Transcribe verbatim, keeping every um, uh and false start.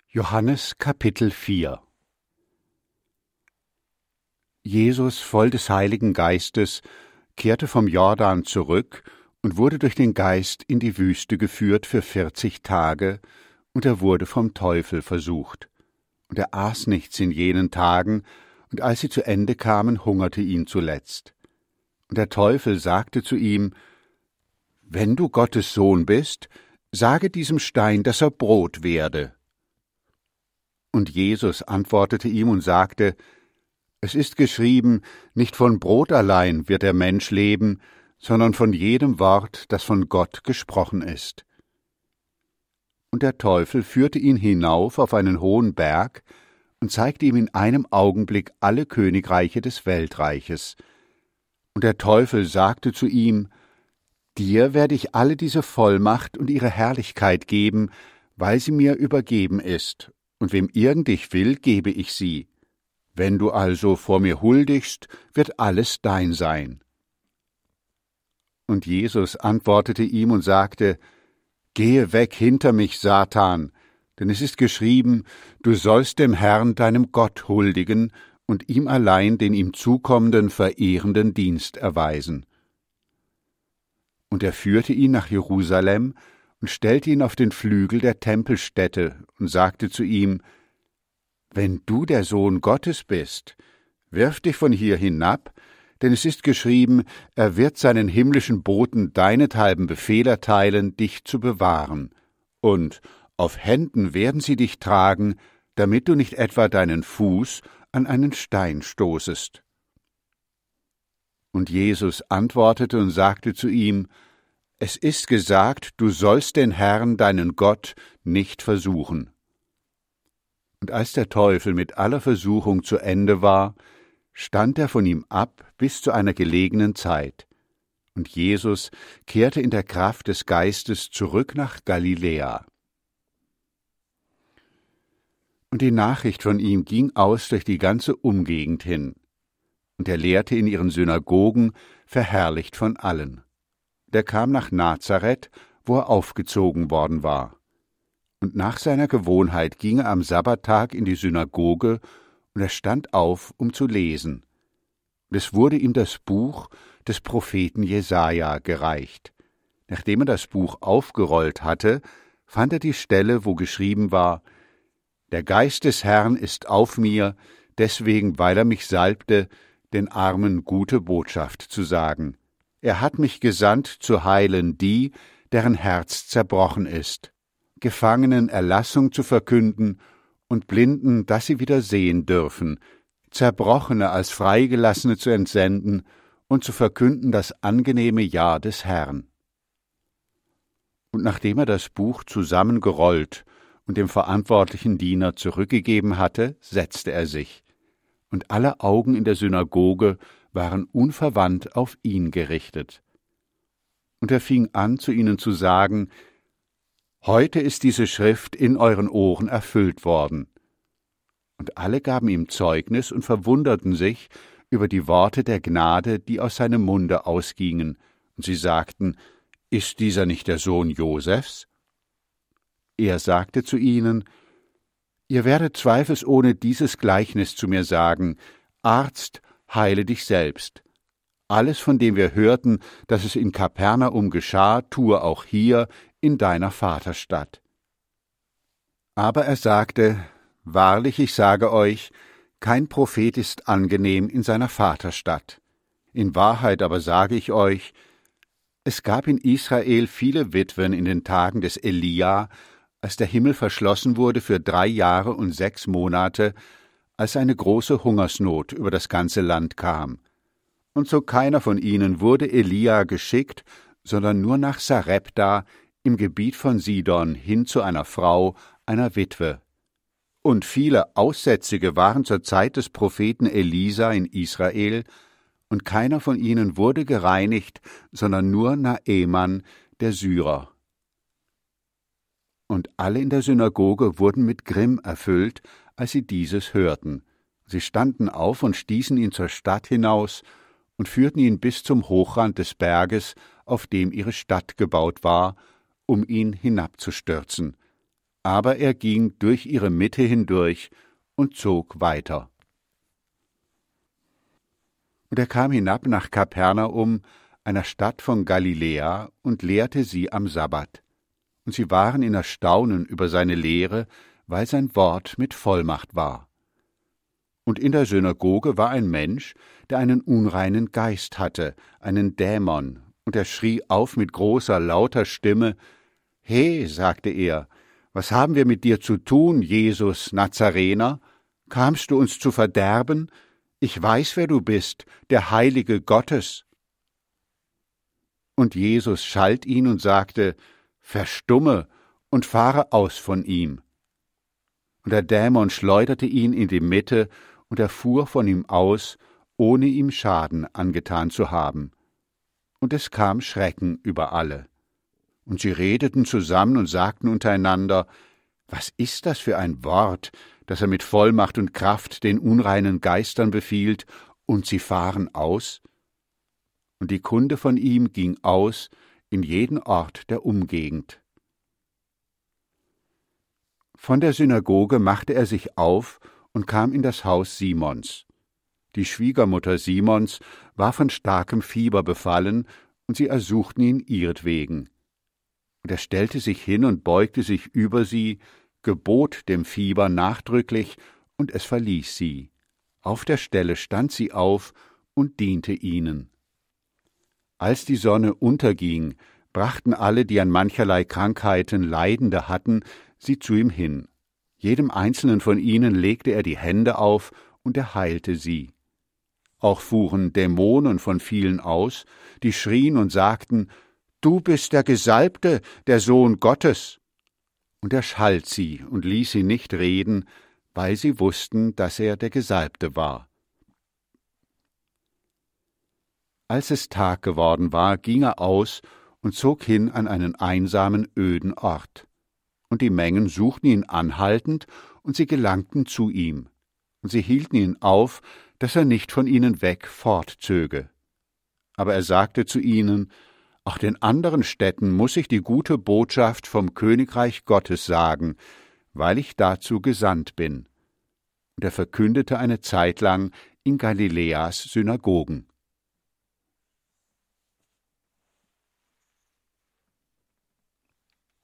Johannes Kapitel vier. Jesus, voll des Heiligen Geistes, kehrte vom Jordan zurück und wurde durch den Geist in die Wüste geführt für vierzig Tage, und er wurde vom Teufel versucht. Und er aß nichts in jenen Tagen, und als sie zu Ende kamen, hungerte ihn zuletzt. Und der Teufel sagte zu ihm: Wenn du Gottes Sohn bist, sage diesem Stein, dass er Brot werde. Und Jesus antwortete ihm und sagte: Es ist geschrieben, nicht von Brot allein wird der Mensch leben, sondern von jedem Wort, das von Gott gesprochen ist. Und der Teufel führte ihn hinauf auf einen hohen Berg und zeigte ihm in einem Augenblick alle Königreiche des Weltreiches. Und der Teufel sagte zu ihm: Dir werde ich alle diese Vollmacht und ihre Herrlichkeit geben, weil sie mir übergeben ist, und wem irgend ich will, gebe ich sie. Wenn du also vor mir huldigst, wird alles dein sein. Und Jesus antwortete ihm und sagte: Gehe weg hinter mich, Satan, denn es ist geschrieben, du sollst dem Herrn, deinem Gott, huldigen und ihm allein den ihm zukommenden verehrenden Dienst erweisen. Und er führte ihn nach Jerusalem und stellte ihn auf den Flügel der Tempelstätte und sagte zu ihm: Wenn du der Sohn Gottes bist, wirf dich von hier hinab, denn es ist geschrieben, er wird seinen himmlischen Boten deinethalben Befehl erteilen, dich zu bewahren, und auf Händen werden sie dich tragen, damit du nicht etwa deinen Fuß an einen Stein stoßest. Und Jesus antwortete und sagte zu ihm: Es ist gesagt, du sollst den Herrn, deinen Gott, nicht versuchen. Und als der Teufel mit aller Versuchung zu Ende war, stand er von ihm ab bis zu einer gelegenen Zeit. Und Jesus kehrte in der Kraft des Geistes zurück nach Galiläa. Und die Nachricht von ihm ging aus durch die ganze Umgegend hin. Und er lehrte in ihren Synagogen, verherrlicht von allen. Der kam nach Nazareth, wo er aufgezogen worden war. Und nach seiner Gewohnheit ging er am Sabbattag in die Synagoge, und er stand auf, um zu lesen. Und es wurde ihm das Buch des Propheten Jesaja gereicht. Nachdem er das Buch aufgerollt hatte, fand er die Stelle, wo geschrieben war: Der Geist des Herrn ist auf mir, deswegen, weil er mich salbte, den Armen gute Botschaft zu sagen. Er hat mich gesandt, zu heilen die, deren Herz zerbrochen ist, Gefangenen Erlassung zu verkünden und Blinden, dass sie wieder sehen dürfen, Zerbrochene als Freigelassene zu entsenden und zu verkünden das angenehme Jahr des Herrn. Und nachdem er das Buch zusammengerollt und dem verantwortlichen Diener zurückgegeben hatte, setzte er sich, und alle Augen in der Synagoge waren unverwandt auf ihn gerichtet. Und er fing an, zu ihnen zu sagen: Heute ist diese Schrift in euren Ohren erfüllt worden. Und alle gaben ihm Zeugnis und verwunderten sich über die Worte der Gnade, die aus seinem Munde ausgingen. Und sie sagten: Ist dieser nicht der Sohn Josefs? Er sagte zu ihnen: Ihr werdet zweifelsohne dieses Gleichnis zu mir sagen: Arzt, heile dich selbst. Alles, von dem wir hörten, dass es in Kapernaum geschah, tue auch hier in deiner Vaterstadt. Aber er sagte: Wahrlich, ich sage euch, kein Prophet ist angenehm in seiner Vaterstadt. In Wahrheit aber sage ich euch, es gab in Israel viele Witwen in den Tagen des Elia, als der Himmel verschlossen wurde für drei Jahre und sechs Monate, als eine große Hungersnot über das ganze Land kam. Und zu keiner von ihnen wurde Elia geschickt, sondern nur nach Sarepta im Gebiet von Sidon hin zu einer Frau, einer Witwe. Und viele Aussätzige waren zur Zeit des Propheten Elisa in Israel, und keiner von ihnen wurde gereinigt, sondern nur Naeman, der Syrer. Und alle in der Synagoge wurden mit Grimm erfüllt, als sie dieses hörten. Sie standen auf und stießen ihn zur Stadt hinaus und führten ihn bis zum Hochrand des Berges, auf dem ihre Stadt gebaut war, um ihn hinabzustürzen. aber er ging durch ihre Mitte hindurch und zog weiter. Und er kam hinab nach Kapernaum, einer Stadt von Galiläa, und lehrte sie am Sabbat. Und sie waren in Erstaunen über seine Lehre, weil sein Wort mit Vollmacht war. Und in der Synagoge war ein Mensch, der einen unreinen Geist hatte, einen Dämon, und er schrie auf mit großer, lauter Stimme: »He«, sagte er, »was haben wir mit dir zu tun, Jesus Nazarener? Kamst du uns zu verderben? Ich weiß, wer du bist, der Heilige Gottes.« Und Jesus schalt ihn und sagte: »Verstumme und fahre aus von ihm.« Und der Dämon schleuderte ihn in die Mitte, und er fuhr von ihm aus, ohne ihm Schaden angetan zu haben. Und es kam Schrecken über alle. Und sie redeten zusammen und sagten untereinander: »Was ist das für ein Wort, das er mit Vollmacht und Kraft den unreinen Geistern befiehlt, und sie fahren aus?« Und die Kunde von ihm ging aus in jeden Ort der Umgegend. Von der Synagoge machte er sich auf und kam in das Haus Simons. Die Schwiegermutter Simons war von starkem Fieber befallen, und sie ersuchten ihn ihretwegen. Und er stellte sich hin und beugte sich über sie, gebot dem Fieber nachdrücklich, und es verließ sie. Auf der Stelle stand sie auf und diente ihnen. Als die Sonne unterging, brachten alle, die an mancherlei Krankheiten Leidende hatten, sie zu ihm hin. Jedem einzelnen von ihnen legte er die Hände auf, und er heilte sie. Auch fuhren Dämonen von vielen aus, die schrien und sagten: »Du bist der Gesalbte, der Sohn Gottes!« Und er schalt sie und ließ sie nicht reden, weil sie wussten, dass er der Gesalbte war. Als es Tag geworden war, ging er aus und zog hin an einen einsamen, öden Ort. Und die Mengen suchten ihn anhaltend, und sie gelangten zu ihm. Und sie hielten ihn auf, dass er nicht von ihnen weg fortzöge. Aber er sagte zu ihnen: »Auch den anderen Städten muß ich die gute Botschaft vom Königreich Gottes sagen, weil ich dazu gesandt bin.« Und er verkündete eine Zeit lang in Galiläas Synagogen.